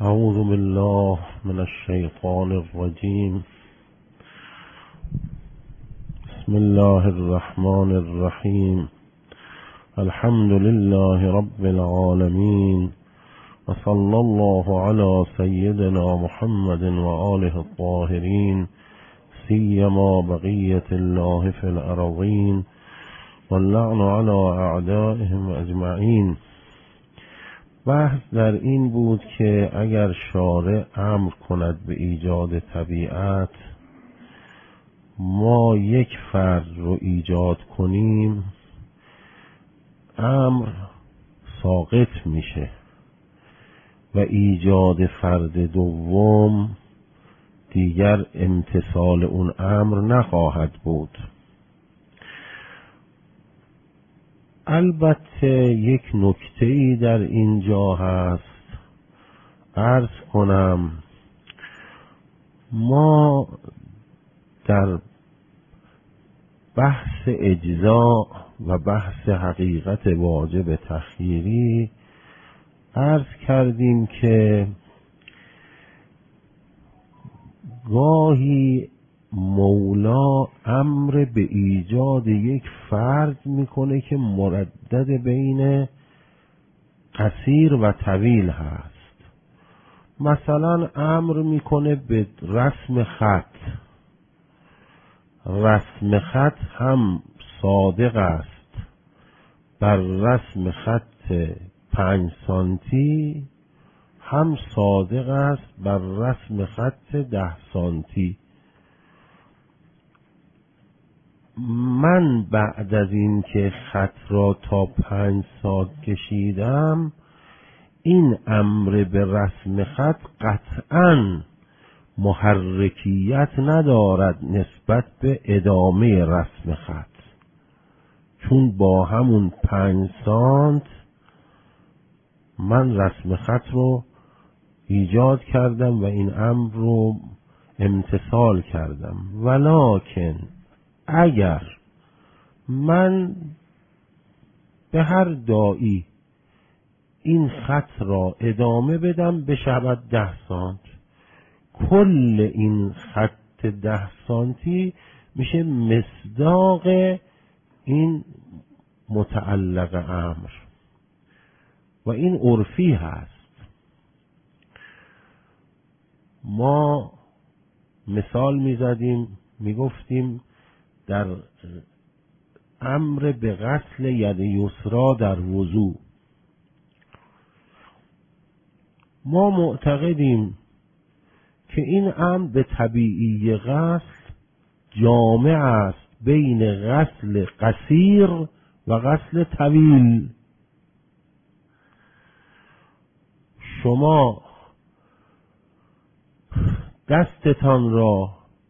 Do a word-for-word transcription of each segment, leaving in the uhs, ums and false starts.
اعوذ بالله من الشیطان الرجیم. بسم الله الرحمن الرحیم. الحمد لله رب العالمین و صلی الله علی سیدنا محمد و آله الطاهرین سیما بقیة الله فی الارضین واللعن علی اعدائهم اجمعین. بحث در این بود که اگر شارع امر کند به ایجاد طبیعت، ما یک فرد رو ایجاد کنیم، امر ساقط میشه و ایجاد فرد دوم دیگر امتثال اون امر نخواهد بود. البته یک نکته‌ای در اینجا هست، عرض کنم ما در بحث اجزاء و بحث حقیقت واجب تخییری عرض کردیم که گاهی مولا امر به ایجاد یک فرد میکنه که مردد بین قصیر و طویل هست. مثلا امر میکنه به رسم خط. رسم خط هم صادق است بر رسم خط پنج سانتی، هم صادق است بر رسم خط ده سانتی. من بعد از این که خط را تا پنج سانت کشیدم، این امر به رسم خط قطعاً محرکیت ندارد نسبت به ادامه رسم خط، چون با همون پنج سانت من رسم خط رو ایجاد کردم و این امر رو امتثال کردم. ولکن اگر من به هر داعی این خط را ادامه بدم بشود ده سانت، کل این خط ده سانتی میشه مصداق این متعلق امر و این عرفی هست. ما مثال میزدیم، میگفتیم در امر به غسل ید یسرا در وضو، ما معتقدیم که این امر به طبیعی غسل جامع است بین غسل قصیر و غسل طویل. شما دستتان را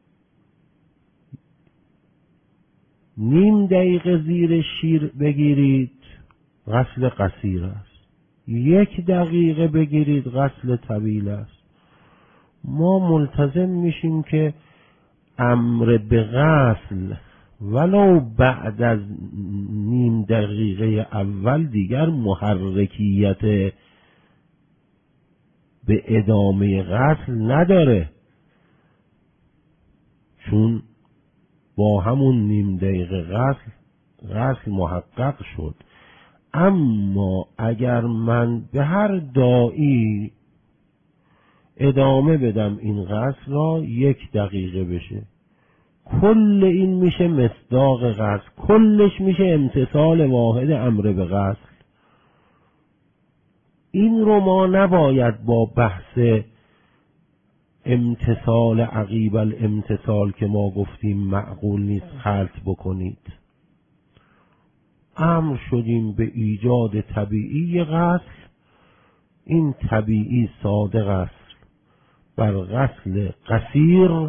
نیم دقیقه زیر شیر بگیرید، غسل قصیر است. یک دقیقه بگیرید، غسل طویل است. ما ملتزم میشیم که امر به غسل ولو بعد از نیم دقیقه اول دیگر محرکیت به ادامه غسل نداره، چون با همون نیم دقیقه غسل غسل محقق شد. اما اگر من به هر داعی ادامه بدم این غسل را، یک دقیقه بشه، کل این میشه مصداق غسل، کلش میشه امتثال واحد امر به غسل. این رو ما نباید با بحث امتثال عقیب الامتثال که ما گفتیم معقول نیست خلط بکنید. امر شدیم به ایجاد طبیعی غسل، این طبیعی صادق است بر غسل قصیر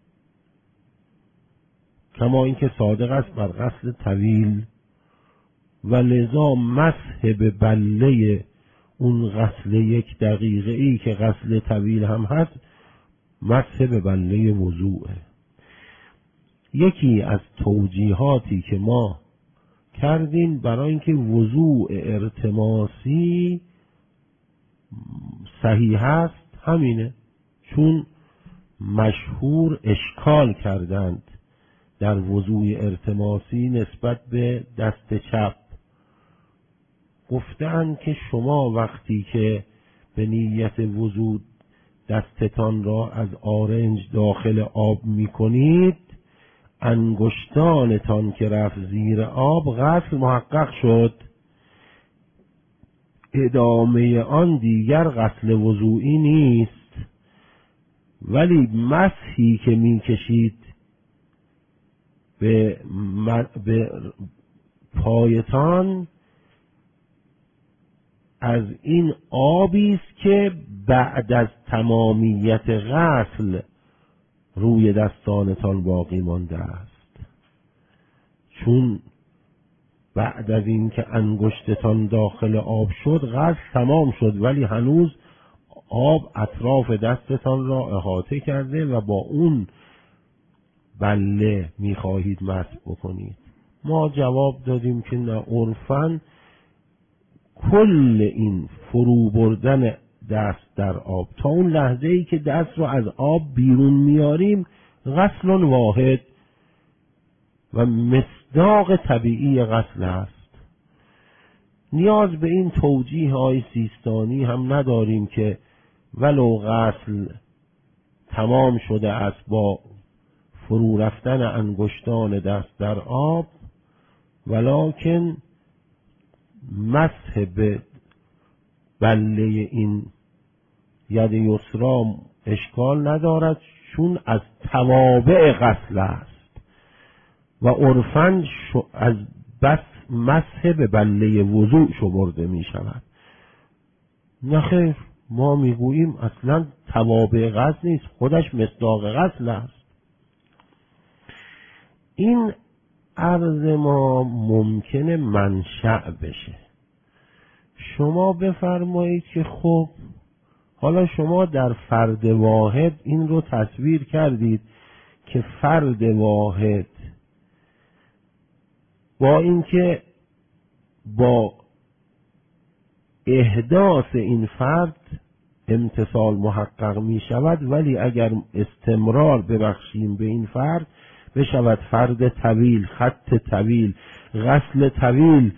کما اینکه صادق است بر غسل طویل، و لذا مسح به بله اون غسل یک دقیقه ای که غسل طویل هم هست مسح به بله وضوعه. یکی از توجیهاتی که ما کردیم برای اینکه وضوع ارتماسی صحیح است همینه. چون مشهور اشکال کردند در وضوء ارتماسی نسبت به دست چپ، گفتند که شما وقتی که به نیت وضوء دستتان را از آرنج داخل آب می کنید، انگشتانتان که رفت زیر آب غسل محقق شد، ادامه آن دیگر غسل وضوئی نیست. ولی مسحی که می کشید به, به پایتان از این آبی است که بعد از تمامیت غسل روی دستانتان باقی مانده است. چون بعد از این که انگشتتان داخل آب شد غسل تمام شد، ولی هنوز آب اطراف دستتان را احاطه کرده و با اون بله میخواهید مسح بکنید. ما جواب دادیم که نه، عرفاً کل این فرو بردن دست در آب تا اون لحظه ای که دست رو از آب بیرون میاریم غسل واحد و مصداق طبیعی غسل است. نیاز به این توجیه های سیستانی هم نداریم که ولو غسل تمام شده است با فرو رفتن انگشتان دست در آب، ولکن مسح به بله این ید یسرا اشکال ندارد، چون از توابع غسل است و عرفاً از بس مسح به بله وضوء شمرده می شود. نخیر، ما میگوییم اصلا توابع غسل نیست، خودش مصداق غسل است. این عرض ما ممکنه منشأ بشه. شما بفرمایید که خب حالا شما در فرد واحد این رو تصویر کردید که فرد واحد با اینکه با احداث این فرد امتثال محقق می شود، ولی اگر استمرار ببخشیم به این فرد بشود فرد طویل، خط طویل، غسل طویل.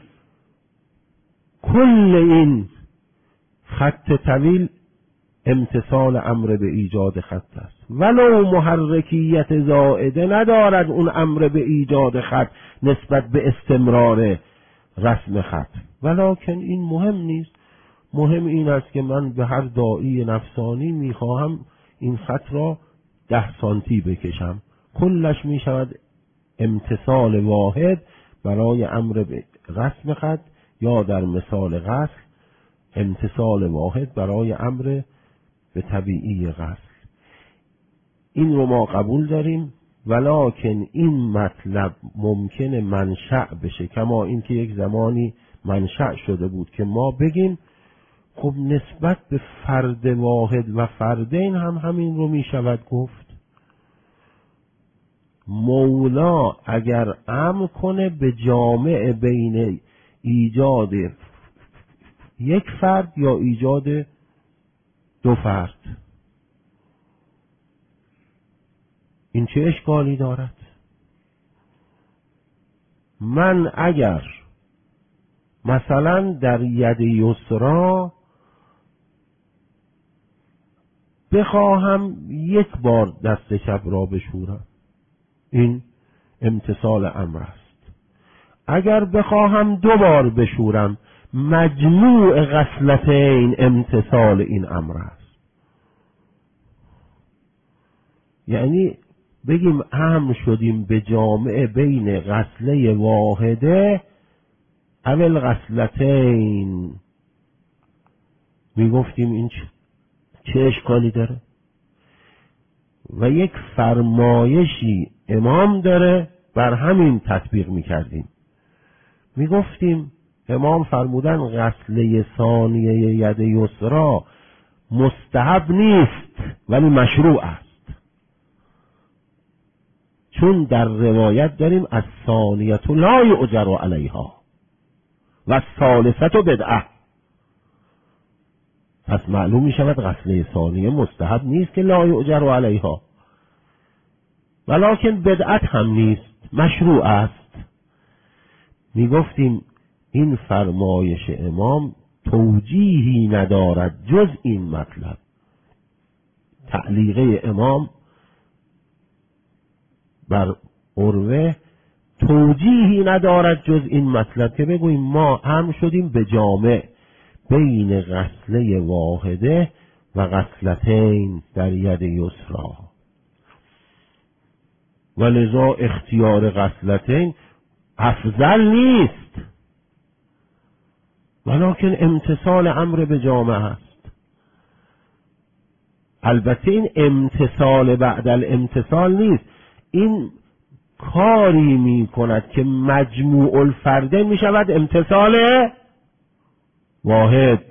کل این خط طویل امتثال امر به ایجاد خط است، ولو محرکیت زائده ندارد اون امر به ایجاد خط نسبت به استمرار رسم خط، ولکن این مهم نیست. مهم این است که من به هر داعی نفسانی میخواهم این خط را ده سانتی بکشم، کلش می شود امتثال واحد برای امر به رسم خط، یا در مثال غسل امتثال واحد برای امر به طبیعی غسل. این رو ما قبول داریم، ولکن این مطلب ممکنه منشأ بشه، کما اینکه یک زمانی منشأ شده بود که ما بگیم خب نسبت به فرد واحد و فردین هم همین رو می شود گفت. مولا اگر امر کنه به جامع بین ایجاد یک فرد یا ایجاد دو فرد، این چه اشکالی دارد؟ من اگر مثلا در ید یسرا بخواهم یک بار دست چپ را بشورم، این امتثال امر است. اگر بخواهم دو بار بشورم، مجموع غسلتین امتثال این امر است. یعنی بگیم امر شدیم به جامع بین غسله واحده اول غسلتین، میگفتیم این چه اشکالی داره؟ و یک فرمایشی امام داره بر همین تطبیق میکردیم. میگفتیم امام فرمودن غسله ثانیه ید یسرا مستحب نیست ولی مشروع است، چون در روایت داریم الثانیه لا یؤجر علیها و الثالثه بدعه. پس معلوم می شود غسله ثانیه مستحب نیست که لا یؤجر علیها، ولکن بدعت هم نیست، مشروع است. می گفتیم این فرمایش امام توجیهی ندارد جز این مطلب. تعلیقه امام بر عروه توجیهی ندارد جز این مطلب که بگوییم ما امر شدیم به جامع بین غسله واحده و غسلتین در ید یسرا، و لذا اختیار غسلتین افضل نیست، ولکن امتثال امر به جامع است. البته این امتثال بعد الامتثال نیست، این کاری می کند که مجموع الفرده می شود امتثال واحد.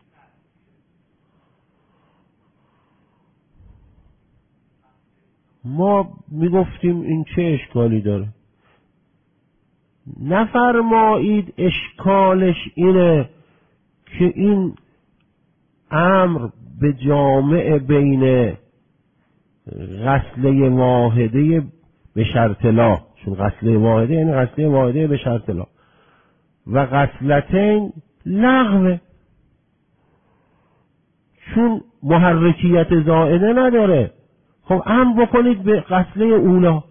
ما می گفتیم این چه اشکالی داره؟ نفرمایید اشکالش اینه که این امر به جامع بین غسله واحده به شرط لا، چون غسله واحده یعنی غسله واحده به شرط لا، و غسلتین لغوه، چون محرکیت زائده نداره. خب امر بکنید به غسله اولا،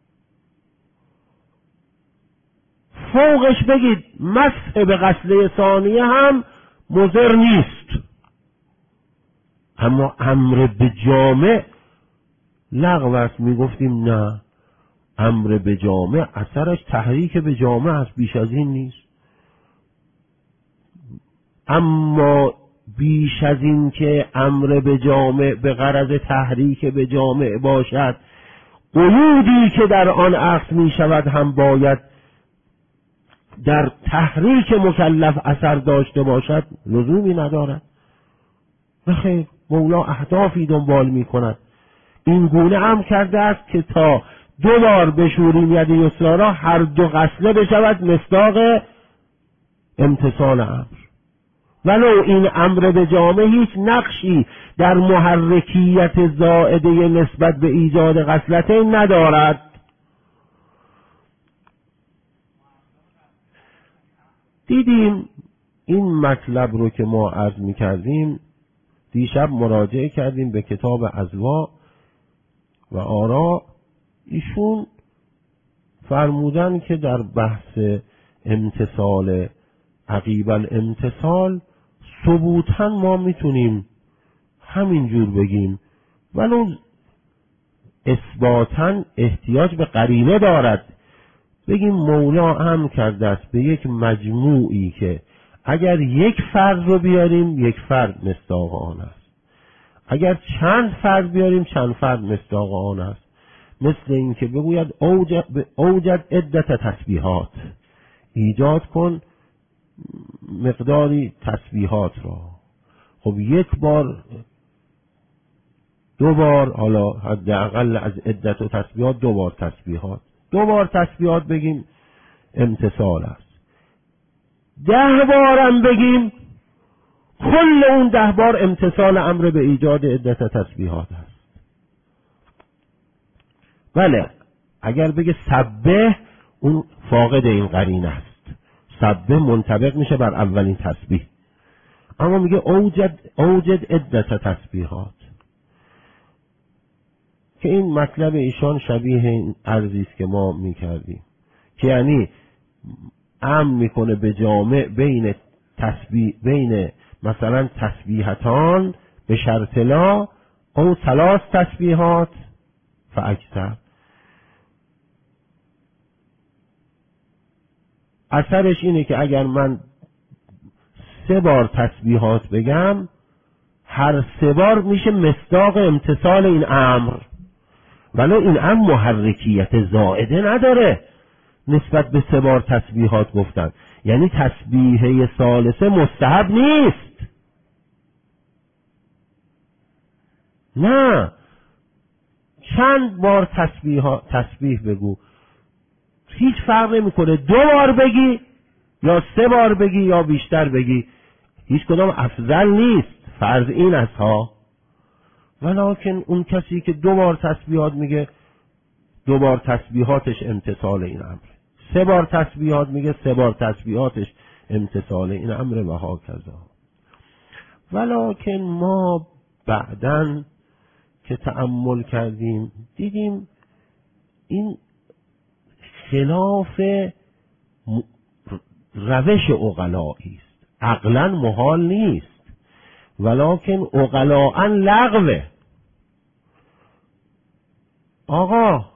فوقش بگید مسح به غسله ثانیه هم مضر نیست، اما امر به جامع لغو است. میگفتیم نه، امر به جامع اثرش تحریک به جامع است، بیش از این نیست. اما بیش از این که امر به جامع به غرض تحریک به جامع باشد، قیودی که در آن عقد می شود هم باید در تحریک مکلف اثر داشته باشد، لزومی ندارد. بخیر، مولا اهدافی دنبال می کند. این گونه امر کرده است که تا دو بار بشوریم ید یسرا را هر دو غسله بشود مصداق امتثال امر، ولو این امر به جامع هیچ نقشی در محرکیت زائده نسبت به ایجاد غسلتین ندارد. دیدیم این مطلب رو که ما عرض می کردیم، دیشب مراجعه کردیم به کتاب ازوا و آرا. ایشون فرمودن که در بحث امتثال عقیب الامتثال ثبوتاً ما میتونیم همینجور بگیم، ولو اثباتاً احتیاج به قرینه دارد. بگیم مولا امر کرده است به یک مجموعی که اگر یک فرد رو بیاریم یک فرد مصداق آن است، اگر چند فرد بیاریم چند فرد مصداق آن است. مثل این که بگوید اوجد, اوجد عدت تسبیحات، ایجاد کن مقداری تسبیحات را. خب یک بار دو بار، حالا حداقل از عدت و تسبیحات دو بار تسبیحات، دو بار تسبیحات بگیم امتثال است. ده بارم بگیم کل اون ده بار امتثال امر به ایجاد عدت تسبیحات است. بله، اگر بگه سبه، اون فاقد این قرینه است، سبه منطبق میشه بر اولین تسبیح. اما میگه اوجد اوجد عدت تسبیحات، که این مطلب ایشان شبیه این عرضی است که ما میکردیم، که یعنی امر میکنه به جامع بین تسبیح، بین مثلا تسبیحتان به شرط لا او ثلاث تسبیحات فاکثر. اثرش اینه که اگر من سه بار تسبیحات بگم، هر سه بار میشه مصداق امتثال این امر، ولی این امر محرکیت زائده نداره نسبت به سه بار تسبیحات گفتن. یعنی تسبیحه ثالثه مستحب نیست، نه، چند بار تسبیح تسبیح بگو، هیچ فرق نمیکنه، دو بار بگی یا سه بار بگی یا بیشتر بگی، هیچ کدام افضل نیست، فرض این است ها. ولکن اون کسی که دو بار تسبیحات میگه دو بار تسبیحاتش امتثال این امر، سه بار تسبیحات میگه سه بار تسبیحاتش امتثال این امر و ها کذا. ولکن ما بعدن که تأمل کردیم دیدیم این خلاف روش عقلایی است، عقلا محال نیست، ولکن عقلاء لغوه. آقا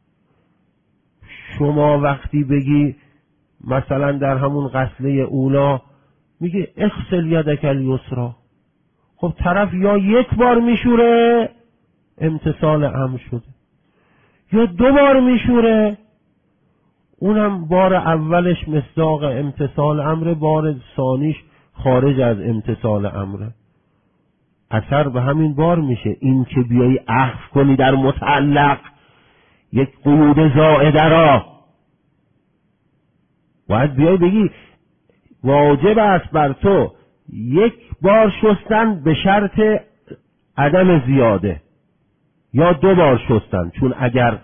شما وقتی بگی مثلا در همون غسله اولا میگه اغسل یدک الیسری، خب طرف یا یک بار میشوره امتثال امر شده، یا دو بار میشوره اونم بار اولش مصداق امتثال امر، بار ثانیش خارج از امتثال امره، اثر به همین بار میشه. این که بیایی عطف کنی در متعلق یک قیود زائده را، باید بیایی بگی واجب است بر تو یک بار شستن به شرط عدم زیاده، یا دو بار شستن. چون اگر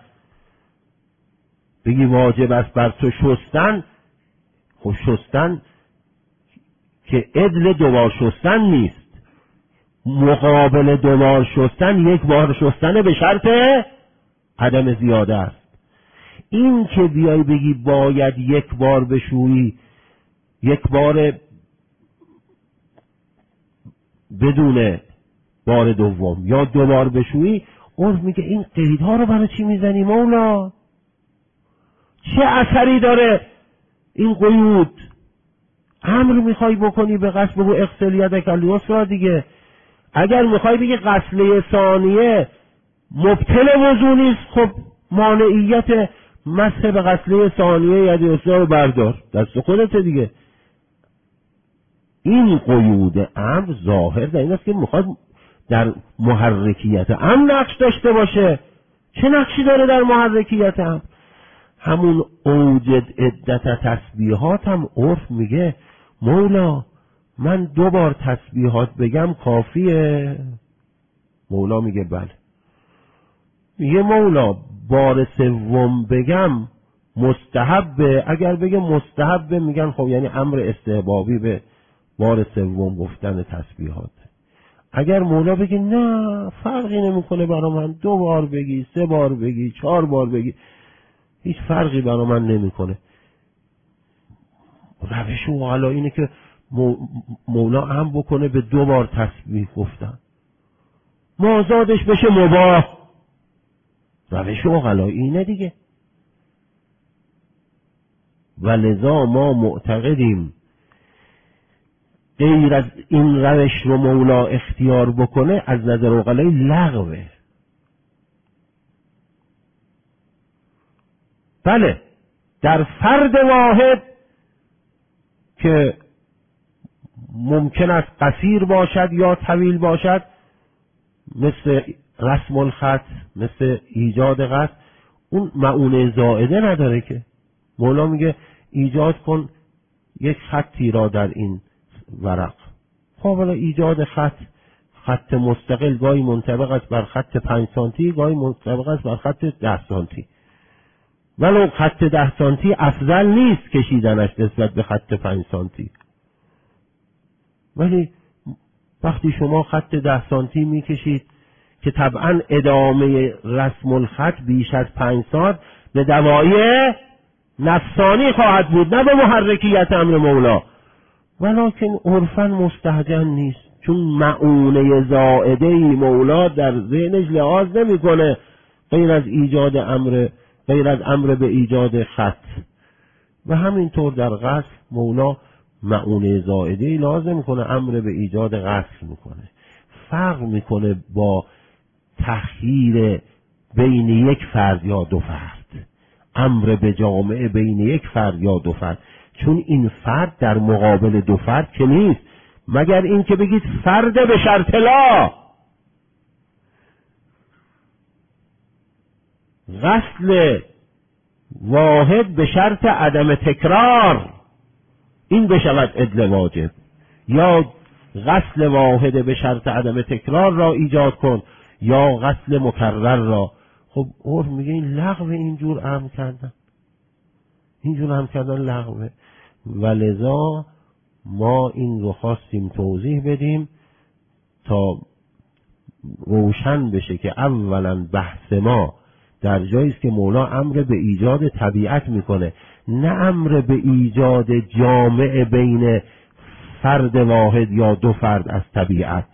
بگی واجب است بر تو شستن، خب شستن که عدل دو بار شستن نیست، مقابل دو بار شستن یک بار شستن به شرط عدم زیاده است. این که بیای بگی باید یک بار بشویی، یک بار بدون بار دوم، یا دو بار بشویی، عرف میگه این قیدها رو برای چی میزنی مولا؟ چه اثری داره این قیود؟ امر میخوای بکنی به غسل، بگو اغسل یدک الیسری دیگه. اگر میخوای بگی غسله ثانیه مبطل وضو نیست، خب مانعیت مسح به غسله ثانیه ید یسری رو بردار، دست خودت دیگه. این قیود امر ظاهر در این است که میخواد در محرکیت امر نقش داشته باشه. چه نقشی داره در محرکیت امر؟ همون اوجد عدت تسبیحات هم عرف میگه مولا من دو بار تسبیحات بگم کافیه؟ مولا میگه بله. میگه مولا بار سوم بگم مستحبه؟ اگر بگه مستحبه میگن خب یعنی امر استحبابی به بار سوم گفتن تسبیحات. اگر مولا بگه نه فرقی نمیکنه برا من، دو بار بگی، سه بار بگی، چهار بار بگی، هیچ فرقی برا من نمیکنه، روش عقلا اینه که مولا هم بکنه به دو بار تسبیح گفتن، مازادش بشه مباح. روش عقلا اینه دیگه. و لذا ما معتقدیم غیر از این روش رو مولا اختیار بکنه از نظر عقلای لغوه. بله در فرد واحد که ممکن است قصیر باشد یا طویل باشد، مثل رسم الخط، مثل ایجاد قصد، اون معونه زائده نداره که مولا میگه ایجاد کن یک خطی را در این ورق. خب حالا ایجاد خط، خط مستقل گاهی منطبق است بر خط پنج سانتی، گاهی منطبق است بر خط ده سانتی، ولو خط ده سانتی افضل نیست کشیدنش نسبت به خط پنج سانتی. ولی وقتی شما خط ده سانتی میکشید که طبعا ادامه رسم الخط بیش از پنج سانت به دوایی نفسانی خواهد بود، نه به محرکیت امر مولا، ولکن عرفاً مستهجن نیست، چون معونه زائده مولا در ذهنش لحاظ نمیکنه غیر از ایجاد امر، غیر از امر به ایجاد خط. و همینطور در غسل مولا معونه زائده لازم میکنه، امر به ایجاد غسل میکنه. فرق میکنه با تخییر بین یک فرد یا دو فرد، امر به جامعه بین یک فرد یا دو فرد، چون این فرد در مقابل دو فرد که نیست، مگر این که بگید فرد به شرط لا. غسل واحد به شرط عدم تکرار، این بشود عدل واجب. یا غسل واحد به شرط عدم تکرار را ایجاد کن یا غسل مکرر را. خب عرف میگه این لغو، اینجور امر کردن، اینجور امر کردن لغوه. ولذا ما این رو خواستیم توضیح بدیم تا روشن بشه که اولا بحث ما در جایی است که مولا امر به ایجاد طبیعت میکنه، نه امر به ایجاد جامع بین فرد واحد یا دو فرد از طبیعت.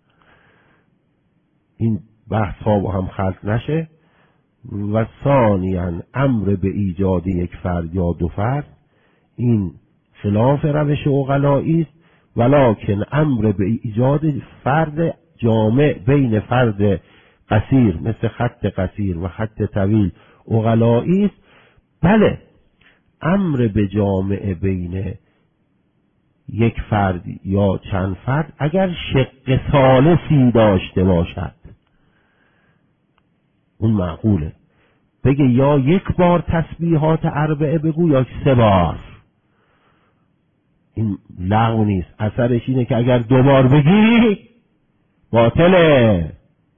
این بحث ها با هم خلط نشه. و ثانیاً امر به ایجاد یک فرد یا دو فرد این خلاف روش عقلایی است، ولکن امر به ایجاد فرد جامع بین فرد قصیر مثل خط قصیر و خط طویل عقلایی است. بله، امر به جامع بین یک فرد یا چند فرد اگر شق ثالثی داشته باشد اون معقوله. بگه یا یک بار تسبیحات اربعه بگو یا سه بار، این لغو نیست. اثرش اینه که اگر دو بار بگی باطله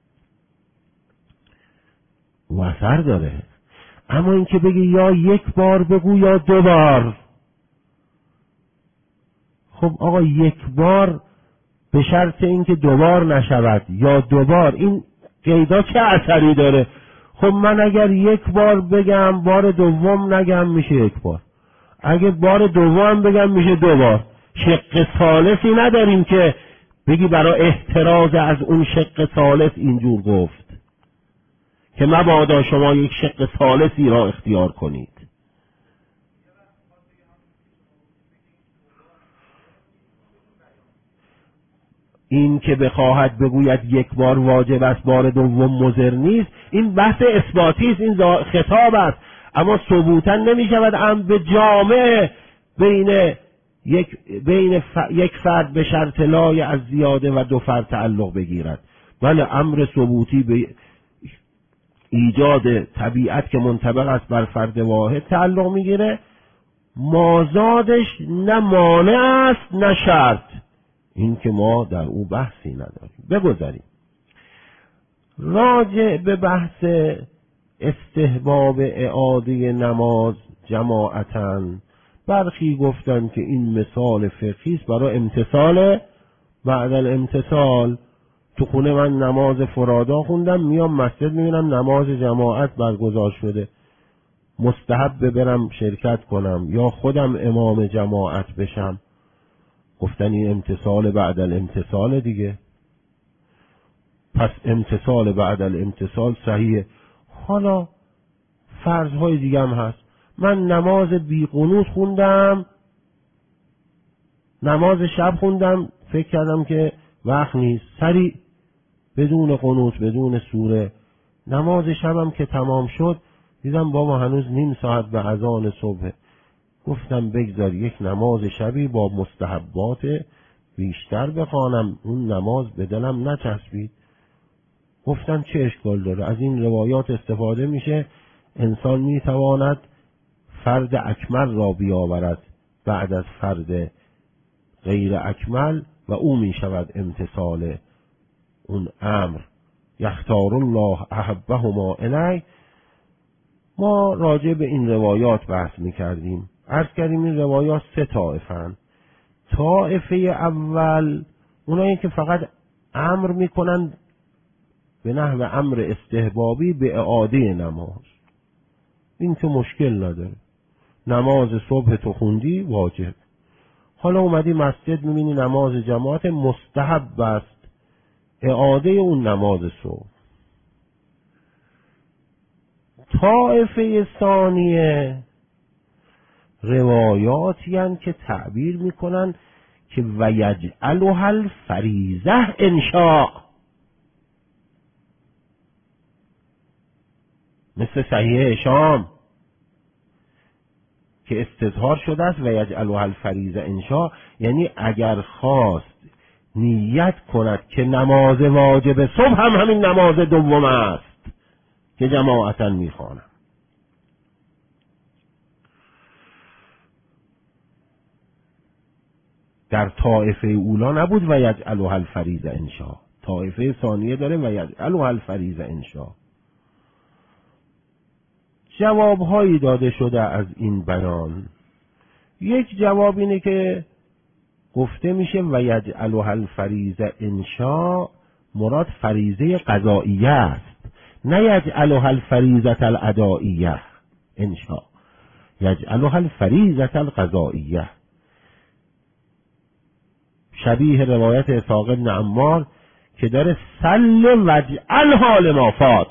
و اثر داره. اما این که بگی یا یک بار بگو یا دو بار، خب آقا یک بار به شرط اینکه دو بار نشود یا دو بار، این قیدا چه اثری داره؟ خب من اگر یک بار بگم بار دوم نگم میشه یک بار، اگه بار دوم بگم میشه دو بار. شق ثالثی نداریم که بگی برای احتراز از اون شق ثالث اینجور گفت که مبادا شما یک شق ثالثی را اختیار کنید. این که بخواهد بگوید یک بار واجب است بار دوم مضر نیست، این بحث اثباتی است، این خطاب است. اما ثبوتا نمی شود امر به جامع بین یک بین ف... یک فرد به شرط لای از زیاده و دو فرد تعلق بگیرد. بله، امر ثبوتی به ایجاد طبیعت که منطبق است بر فرد واحد تعلق میگیره، مازادش نه مانع است نه شرط. این که ما در او بحثی نداریم. بگذاریم راجع به بحث استحباب اعاده نماز جماعتاً. برخی گفتن که این مثال فقهی است برای امتثال بعد الامتثال. تو خونه من نماز فرادا خوندم، میام مسجد میبینم نماز جماعت برگزار شده، مستحب برم شرکت کنم یا خودم امام جماعت بشم. گفتن این امتثال بعد الامتثال دیگه، پس امتثال بعد الامتثال صحیحه. حالا فرضهای دیگه هم هست. من نماز بی قنوت خوندم، نماز شب خوندم، فکر کردم که وقت نیست، سریع بدون قنوت بدون سوره نماز شبم که تمام شد دیدم بابا هنوز نیم ساعت به اذان صبح. گفتم بگذار یک نماز شبی با مستحبات بیشتر بخوانم، اون نماز به دلم نچسبید. گفتم چه اشکال داره؟ از این روایات استفاده میشه، انسان میتواند فرد اکمل را بیاورد بعد از فرد غیر اکمل و او میشود امتثال اون امر. یختار الله احبهما الی. ما راجع به این روایات بحث میکردیم، عرض کردیم این روایات سه طائفه‌اند. طائفه اول اونایی که فقط امر میکنن به نحو امر استحبابی به اعاده نماز، این که مشکل نداره، نماز صبح تو خوندی واجب، حالا اومدی مسجد میبینی نماز جماعت مستحب است، اعاده اون نماز صبح. طائفه ثانیه روایاتی هستند که تعبیر میکنن که ویجعلها الفریضه انشاء، مثل صحیح شام که استظهار شده است ویجعلها الفریضه انشاء، یعنی اگر خواست نیت کند که نماز واجب صبح هم همین نماز دوم است که جماعتا میخوانم. در طائفه اولا نبود و یجعلها الفریضه انشاء، طائفه ثانیه داره و یجعلها الفریضه انشاء. جوابهایی داده شده از این بیان. یک جواب اینه که گفته میشه و یجعلها الفریضه انشاء مراد فریضه قضائیه است، نه یجعلها الفریضه الادائیه انشاء، یجعلها الفریضه القضائیه. شبیه روایت اسحاق بن عمار که داره سل وجعلها لما فات،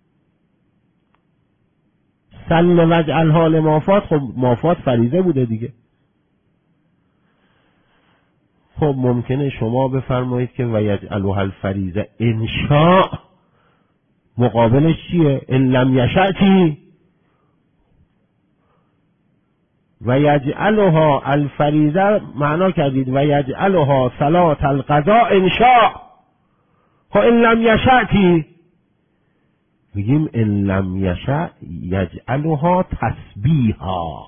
سل وجعلها لما فات، خب ما فات فریضه بوده دیگه. خب ممکنه شما بفرمایید که و یجعلها الفریضه انشاء مقابلش چیه؟ ان لم یشأ چی؟ و یجعلها الفریضه معنا کردید و یجعلها صلاة القضاء انشاء، خب ان لم یشأ چی؟ میگیم ان لم یشأ یجعلها تسبیحا،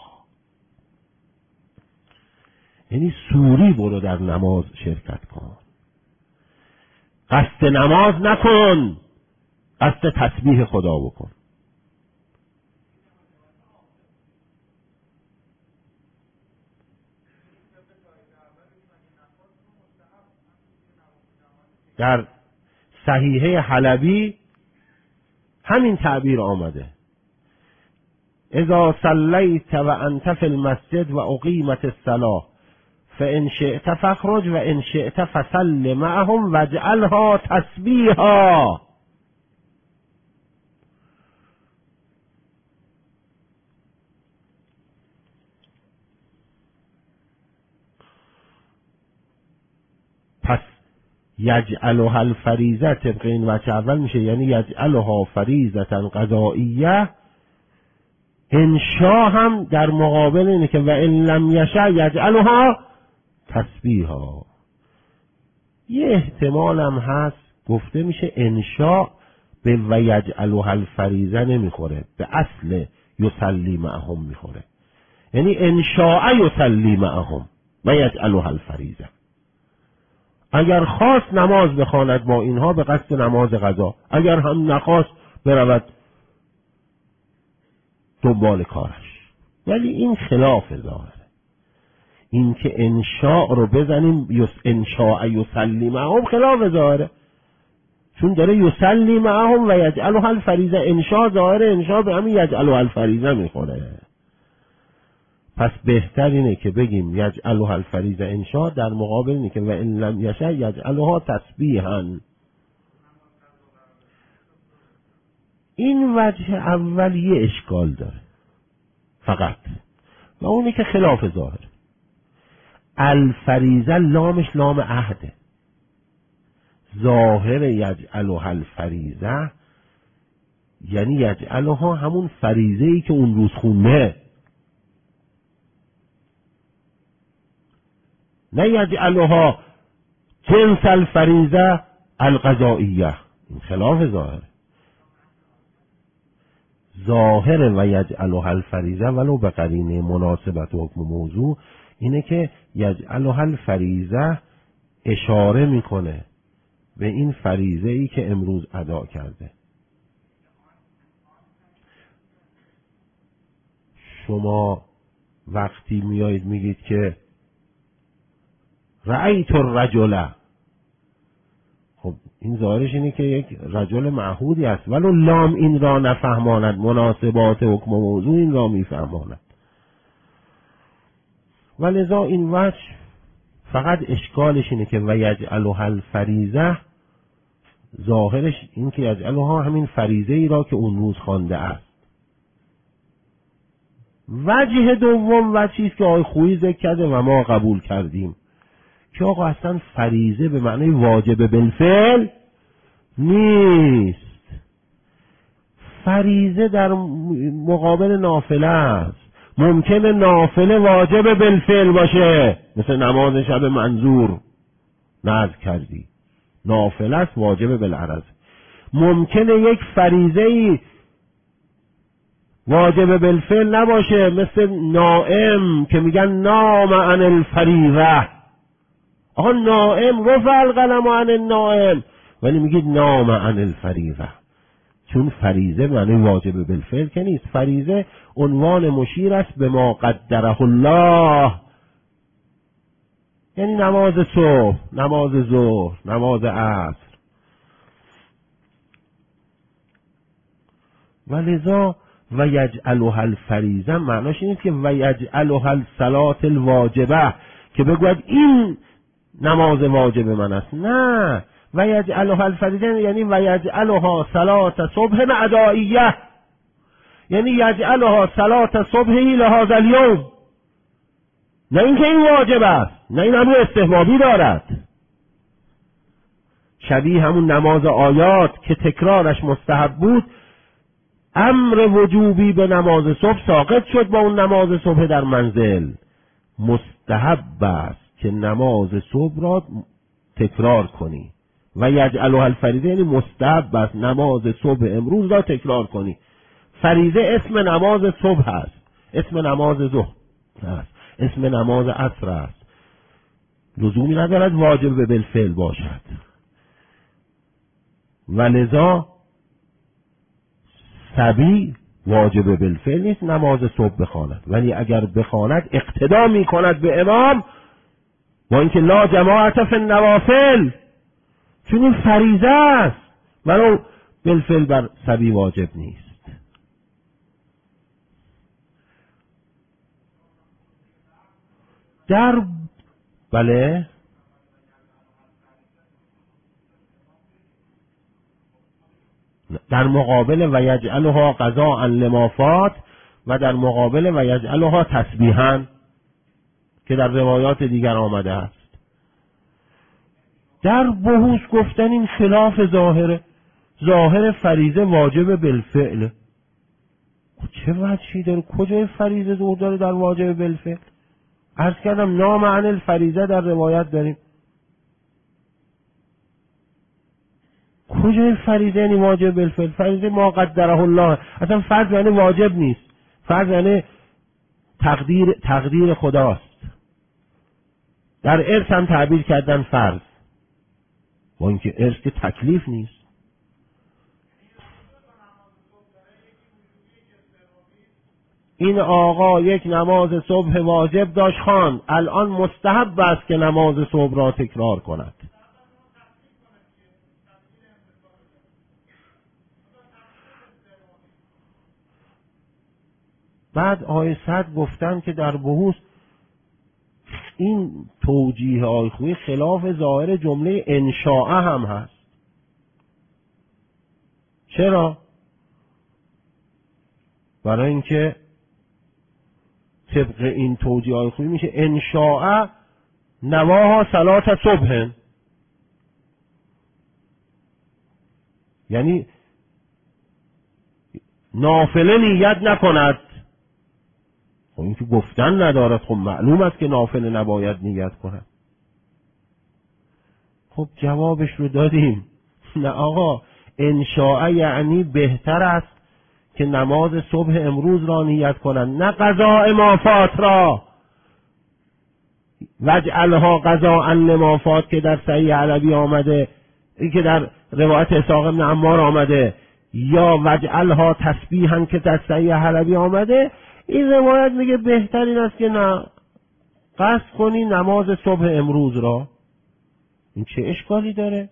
یعنی سوری برو در نماز شرکت کن، قصد نماز نکن، قصد تسبیح خدا بکن. در صحیحه حلبی همین تعبیر آمده، اذا صلیت و انت فی المسجد و اقیمت الصلاة فان شئت فاخرج و ان شئت فصل معهم واجعلها تسبیحا. پس یجعلها الفریضه طبق این وجه اول میشه، یعنی یجعلها فریضه قضائیه. انشاء هم در مقابل اینه که و ان لم یشأ یجعلها تسبیحا. یه احتمال هم هست گفته میشه انشاء به و یجعلها الفریضه نمیخوره، به اصل یصلی معهم میخوره، یعنی انشاء یصلی معهم و یجعلها الفریضه. اگر خواست نماز بخواند با اینها به قصد نماز قضا، اگر هم نخواست برود دنبال کارش. ولی این خلاف ظاهره، این که انشاء رو بزنیم یس انشاء یصلی معهم خلاف ظاهره، چون داره یصلی معهم و یجعلها الفریضه. انشاء ظاهره انشاء به همین یجعلها الفریضه میخوره. پس بهتر اینه که بگیم یجعلها الفریضه انشاء در مقابل اینه که و ان لم یشأ یجعلها تسبیحا. این وجه اول یه اشکال داره فقط، و اونی که خلاف ظاهر. الفریضه لامش لام عهده، ظاهر یجعلها الفریضه یعنی یجعلها همون فریضه ای که اون روز خونه، نه یجعلها جنس الفریضه القضائیه. این خلاف ظاهر. ظاهر و یجعلها الفریضه ولو به قرینه مناسبت حکم موضوع اینه که یجعلها الفریضه اشاره میکنه به این فریضه ای که امروز ادا کرده. شما وقتی میایید میگید که رأیت الرجل، خب این ظاهرش اینه که یک رجل معهودی است، ولو لام این را نفهماند، مناسبات حکم موضوع این را میفهماند. ولذا این وجه فقط اشکالش اینه که و یجعلها الفریضه ظاهرش این که یجعلها همین فریضه ای را که اون روز خوانده است. وجه دوم وجهی است که آقای خویی ذکر کرده و ما قبول کردیم که آقا اصلا فریضه به معنی واجب بالفعل نیست. فریضه در مقابل نافله است. ممکنه نافله واجب بالفعل باشه، مثل نماز شب منظور نذر کردی، نافله است واجب بالعرض. ممکنه یک فریضه ای واجب بالفعل نباشه، مثل نائم که میگن نام عن الفریضه، آقا نائم رفع القلم عن النائم، ولی میگید نام عن الفریضه، چون فریضه معنی واجب بالفعل که نیست. فریضه عنوان مشیر است به ما قدره الله، یعنی نماز صبح، نماز ظهر، نماز عصر. ولذا و یجعلها الفریضه معناش این است که و یجعلها الصلاة الواجبه، که بگوید این نماز واجب من است. نه، و یجعلها الفریضه یعنی و یجعلها صلاة صبح ادائیه، یعنی یجعلها صلاة صبحی لهذا اليوم، نه اینکه این واجب است، نه این امر استحبابی دارد. شبیه همون نماز آیات که تکرارش مستحب بود، امر وجوبی به نماز صبح ساقط شد با اون نماز صبح در منزل. مستحب است که نماز صبح را تکرار کنی. و یجعلها الفریضه یعنی مستحب است نماز صبح امروز را تکرار کنی. فریضه اسم نماز صبح است، اسم نماز ظهر است، اسم نماز عصر است، لزومی ندارد واجب بالفعل باشد. ولذا صبی واجب بالفعل نیست نماز صبح بخواند، ولی اگر بخواند اقتدا می کند به امام، با اینکه لا جماعت فی النوافل، چون این فریضه است، ولو بالفعل بر صبی واجب نیست. در بله در مقابل و یجعلها قضاء لما فات و در مقابل و یجعلها تسبیحا که در روایات دیگر آمده است. در بحوث گفتن این خلاف ظاهره، ظاهر فریضه واجب بالفعل. چه وجهی داره؟ کجای فریضه ظهور داره در واجب بالفعل؟ عرض کردم نام عن الفریضه در روایت داریم. کجای فریضه یعنی واجب بالفعل؟ فریضه ما قدره الله، اصلا فرض یعنی واجب نیست، فرض یعنی تقدیر تقدیر خداست. در ارث هم تعبیر کردن فرض، با اینکه ارث که تکلیف نیست. این آقا یک نماز صبح واجب داشت خواند، الان مستحب است که نماز صبح را تکرار کند. بعد آیه صد گفتن که در بحوث این توجیه آیه خویی خلاف ظاهر جمله انشاء هم هست. چرا؟ برای اینکه طبق این توجیه آیه خویی میشه انشاء نواها صلات صبح، یعنی نافله نیت نکند. خب این که گفتن ندارد، خب معلوم است که نافله نباید نیت کند. خب جوابش رو دادیم. نه آقا، انشاء یعنی بهتر است که نماز صبح امروز را نیت کنند، نه قضاء ما فات را. وجعلها قضاء لما فات که در صحیح علوی آمده، این که در روایت اسحاق بن عمار آمده، یا وجعلها تسبیحا که در صحیح علوی آمده، این روایت میگه بهترین است که نه قصد کنی نماز صبح امروز را. این چه اشکالی داره؟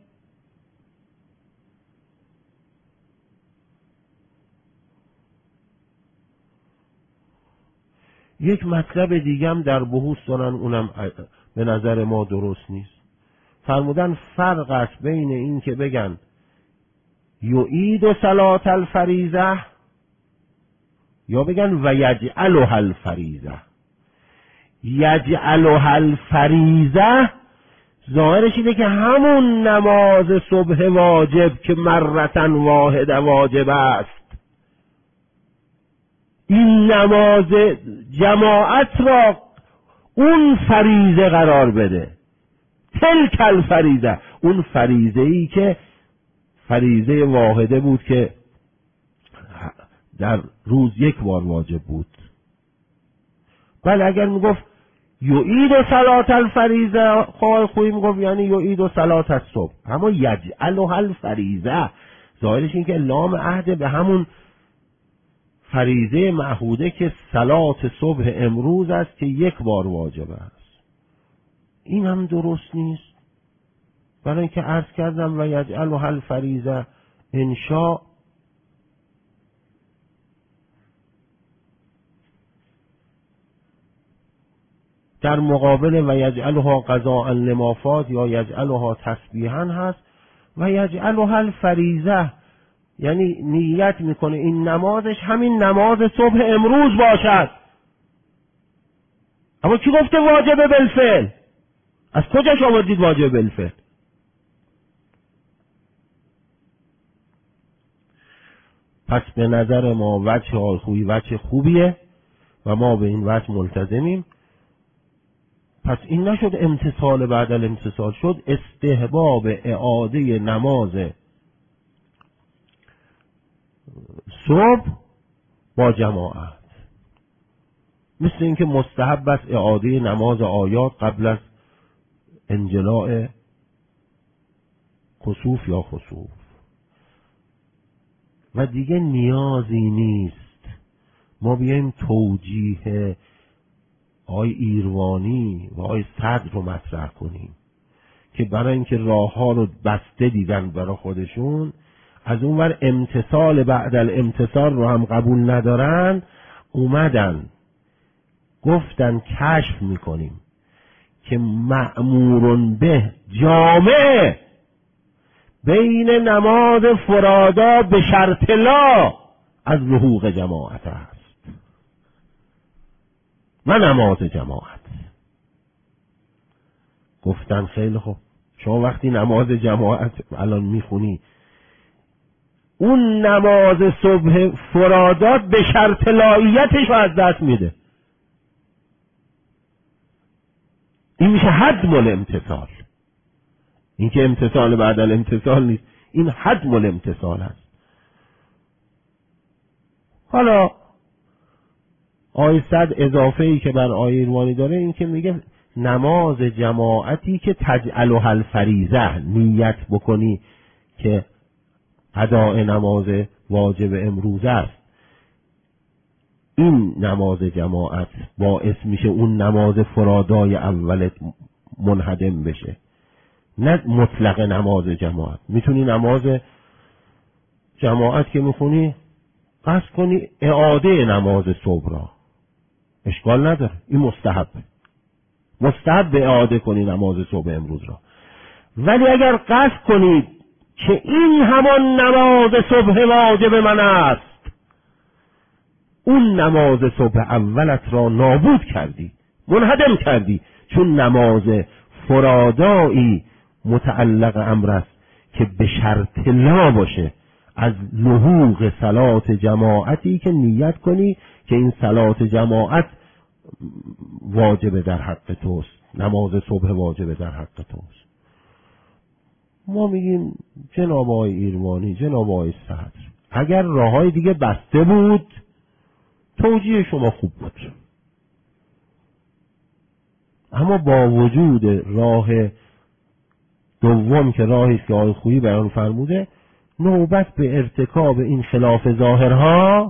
یک مطلب دیگه هم در بحوث دارن، اونم به نظر ما درست نیست. فرمودن فرق است بین این که بگن یعید و صلات الفریضه یا بگن و یجعلها الفریضه. یجعلها الفریضه ظاهرش اینه که همون نماز صبح واجب که مرتن واحده واجب است، این نماز جماعت را اون فریضه قرار بده. تلک الفریضه، اون فریضه ای که فریضه واحده بود که در روز یک بار واجب بود. بله اگر میگفت یعید و صلات الفریضه خواه خویی میگفت یعنی یعید و صلات الصبح، اما یجعلها الفریضه ظاهرش این که لام عهد به همون فریضه معهوده که صلات صبح امروز است که یک بار واجب است. این هم درست نیست، برای اینکه عرض کردم و یجعلها الفریضه انشاء در مقابل و یجعلها قضاء لما فات یا یجعلها تسبیحا هست و یجعلها الفریضه یعنی نیت میکنه این نمازش همین نماز صبح امروز باشد. اما کی گفته واجب بالفعل؟ از کجاش آوردید واجب بالفعل؟ پس به نظر ما وجه آلخویی وجه خوبیه و ما به این وجه ملتزمیم. پس این نشد امتصال بعد الامتصال، شد استحباب اعاده نماز صبح با جماعت، مثل اینکه مستحب است اعاده نماز آیات قبل از انجلاء کسوف یا خسوف و دیگه نیازی نیست ما بیایم توجیه آی ایروانی و آی صدر رو مطرح کنیم که برای اینکه راه ها رو بسته دیدن برای خودشون، از اون ور امتصال بعد الامتصال رو هم قبول ندارن، اومدن گفتن کشف میکنیم که مأمورون به جامع بین نماز فرادا به شرط لا از لحوق جماعت است و نماز جماعت. گفتن خیلی خوب، شما وقتی نماز جماعت الان میخونی اون نماز صبح فرادات به شرط لاییتش رو از دست میده، این میشه حتم الامتصال. این که امتصال بعد الامتصال نیست، این حتم الامتصال هست. حالا آیه صد اضافه ای که بر آیه ایروانی داره این که میگه نماز جماعتی که تجعلها الفریضه، نیت بکنی که اداء نماز واجب امروز است، این نماز جماعت باعث میشه اون نماز فرادای اولت منهدم بشه، نه مطلق نماز جماعت. میتونی نماز جماعت که میخونی قصد کنی اعاده نماز صبح را، اشکال نداره، این مستحب مستحب به اعاده کنی نماز صبح امروز را. ولی اگر قصد کنید که این همان نماز صبح واجب من است، اون نماز صبح اولت را نابود کردی، منهدم کردی، چون نماز فرادایی متعلق امر است که به شرط لا باشه از لحوق صلات جماعتی که نیت کنی که این صلات جماعت واجب در حق توست، نماز صبح واجب در حق توست. ما میگیم جناب آقای ایروانی، جناب آقای صدر، اگر راههای دیگه بسته بود توجیه شما خوب بود، اما با وجود راه دوم که راهی است که آقای خویی بیان فرموده، نوبت به ارتکاب این خلاف ظاهرها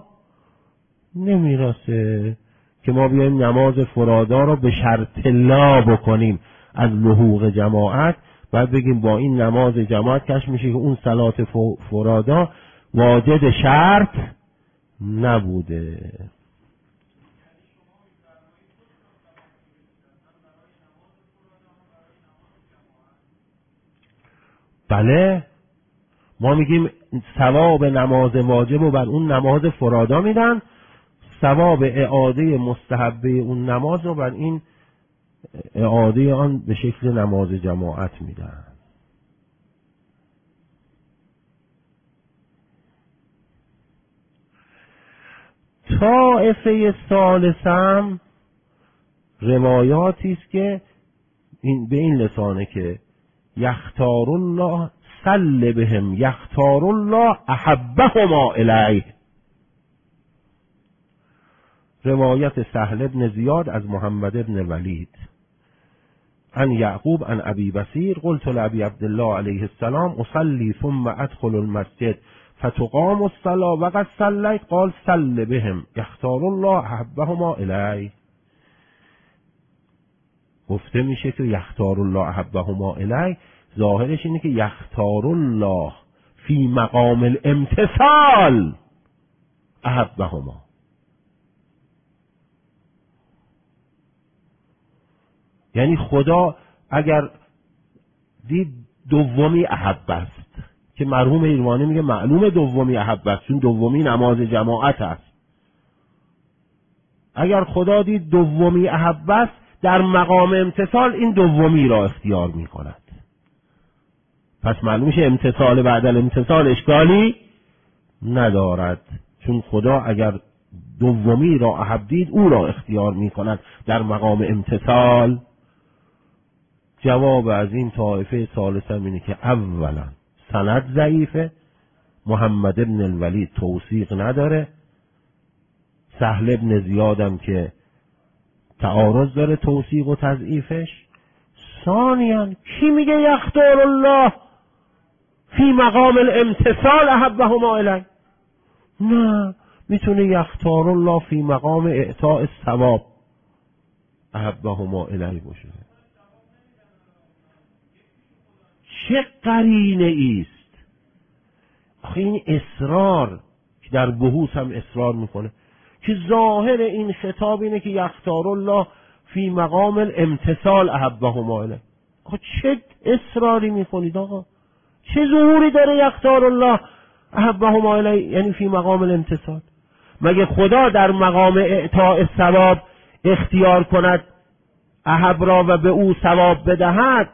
نمیرسه که ما بیایم نماز فرادا رو به شرط لا بکنیم از لحوق جماعت، بعد بگیم با این نماز جماعت کش میشه که اون صلات فرادا واجد شرط نبوده. بله، ما میگیم ثواب نماز واجب رو بر اون نماز فرادا میدن، ثواب اعاده مستحبه اون نماز رو بر این اعاده آن به شکل نماز جماعت میدن. طائفه ثالثم روایاتی است که این به این لسانه که یختار الله صل بهم یختار الله احبهما الیه. روایت سهل بن زیاد از محمد بن ولید عن یعقوب عن ابی بصیر قلت لابی عبدالله علیه السلام اصلی ثم ادخل المسجد فتقام الصلاة وقد صلیت قال صل بهم یختار الله احبهما الی. گفته میشه که یختار الله احبهما الی، ظاهرش اینه که یختار الله فی مقام الامتثال احبهما. یعنی خدا اگر دید دومی احب است، که مرحوم ایروانی میگه معلوم دومی احب است چون دومی نماز جماعت است، اگر خدا دید دومی احب است در مقام امتثال این دومی را اختیار میکند. پس معلوم میشه امتثال بعد الامتثال اشکالی ندارد، چون خدا اگر دومی را احب دید او را اختیار میکند در مقام امتثال. جواب از این طایفه ثالثه اینه که اولا سند ضعیفه، محمد ابن الولید توثیق نداره، سهل ابن زیادم که تعارض داره توثیق و تضعیفش. ثانیاً کی میگه یختار الله فی مقام الامتثال احبهما الی؟ نه، میتونه یختار الله فی مقام اعطاء الثواب احبهما الی باشه. چه قرینه ایست؟ آخه این اصرار که در بحوث هم اصرار میکنه که ظاهر این خطاب اینه که یختار الله فی مقام الامتثال احبهما الی. آخه چه اصراری میکنید آقا؟ چه ظهوری داره یختار الله احبهما الی یعنی فی مقام الامتثال؟ مگه خدا در مقام اعطاء الثواب اختیار کند احب را و به او ثواب بدهد؟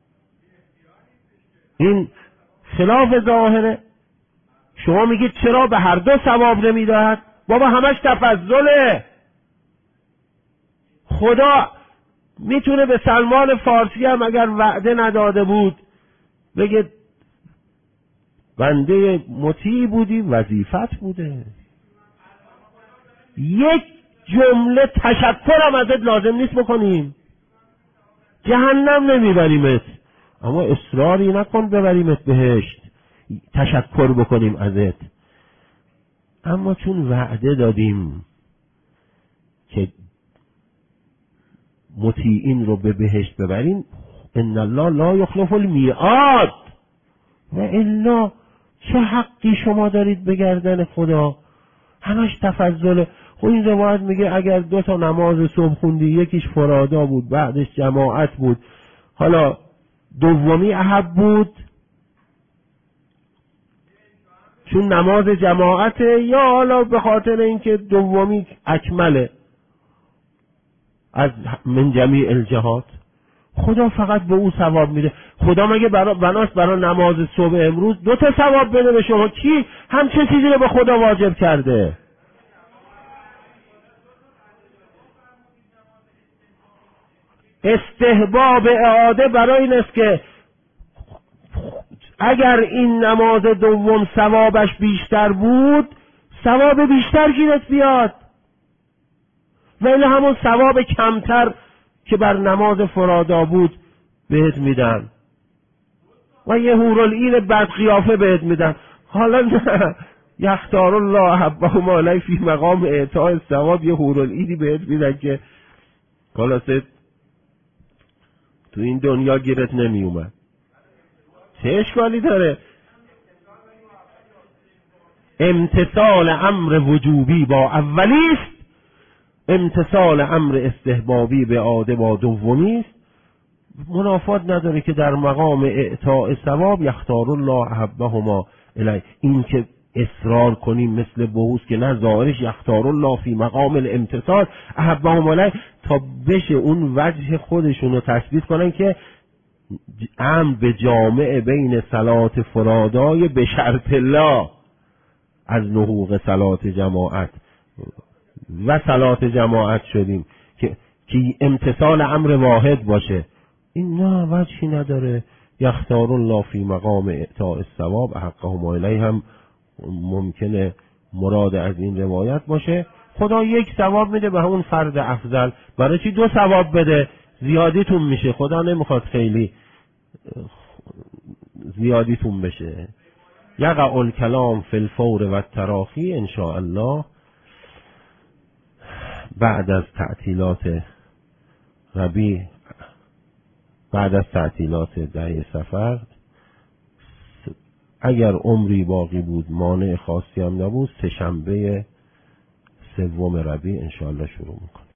این خلاف ظاهره. شما میگید چرا به هر دو ثواب نمیدهد؟ بابا همش تفضله. خدا میتونه به سلمان فارسی هم اگر وعده نداده بود بگه بنده مطیع بودی وظیفت بوده، یک جمله تشکرم ازت لازم نیست بکنیم، جهنم نمیبریمت، اما اصراری نکن ببریمت بهشت، تشکر بکنیم ازت. اما چون وعده دادیم که مطیعین رو به بهشت ببریم، ان الله لا یخلف المیعاد، و الا چه حقی شما دارید به گردن خدا؟ همش تفضله. خب این روایت میگه اگر دو تا نماز صبح خوندی، یکیش فرادا بود بعدش جماعت بود، حالا دومی احب بود چون نماز جماعته، یا حالا به خاطر اینکه دومی اکمله از من جمیع الجهات، خدا فقط به او ثواب میده. خدا مگه برا بناست برای نماز صبح امروز دو تا ثواب بده به شما؟ کی هم چه چیزی رو به خدا واجب کرده؟ استحباب اعاده برای این است که اگر این نماز دوم ثوابش بیشتر بود، ثواب بیشتر گیرت بیاد، ولی همون ثواب کمتر که بر نماز فرادا بود بهت میدن و یه حورالعین بد قیافه بهت میدن. حالا نه، یختار الله احبهما الی فی مقام اعطاء الثواب یه حورالعینی بهت میدن که خلاصه تو این دنیا گیرت نمی اومد. چه اشکالی داره؟ امتثال امر وجوبی با اولیست، امتثال امر استحبابی به عاده با دومیست. منافات نداره که در مقام اعطاء ثواب یختار الله احبهما الی، این که اصرار کنیم مثل بحوث که نه ظاهرش یختار الله فی مقام الامتثال احبهما الی، تا بشه اون وجه خودشون رو تثبیت کنن که امر به جامع بین صلات فرادای به شرط الله از لحوق صلات جماعت و صلات جماعت شدیم که که امتثال امر واحد باشه. این نه وجهی نداره. یختار الله فی مقام اعطاء الثواب احقهما الی هم ممکنه مراد از این روایت باشه. خدا یک ثواب میده به همون فرد افضل. برای چی دو ثواب بده؟ زیادیتون میشه. خدا نمیخواد خیلی زیادیتون بشه. یقع الکلام فی الفور و التراخی ان شاء الله بعد از تعطیلات ربیع، بعد از تعطیلات ده صفر، اگر عمری باقی بود، مانع خاصی هم نبود، سه شنبه سوم ربیع ان شاء الله شروع میکنه.